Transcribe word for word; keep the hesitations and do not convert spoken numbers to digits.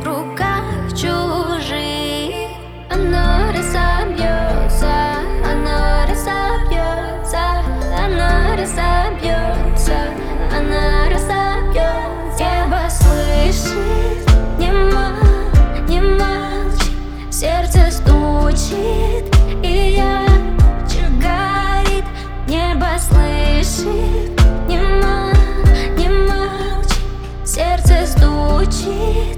руках чужих. Оно разобьется, оно разобьется, оно разобьется, оно разобьется. Небо слышит, не мол, не молчи, сердце стучит и ярче горит. Небо слышит, не мол, не молчи, сердце стучит